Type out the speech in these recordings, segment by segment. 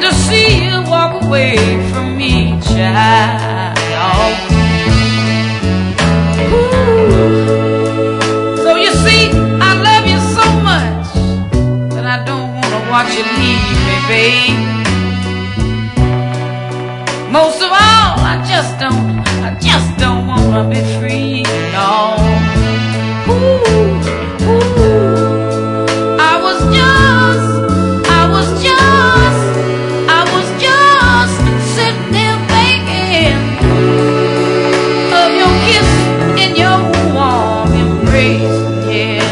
to see you walk away from me, child. Ooh. So you see, I love you so much that I don't want to watch you leave me, babe. Most of all, I just don't want to be free, no. Ooh, ooh. I was just sitting there thinking of your kiss and your warm embrace, yeah.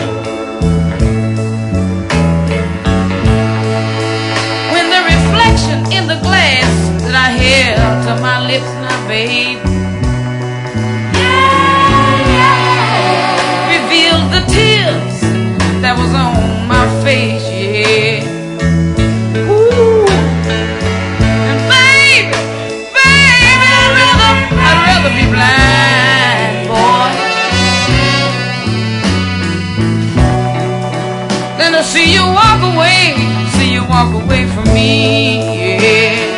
When the reflection in the glass that I held to my lips now, babe, revealed the tears that was on my face, yeah. Ooh. And baby, I'd rather be blind, boy, than to see you walk away from me, yeah.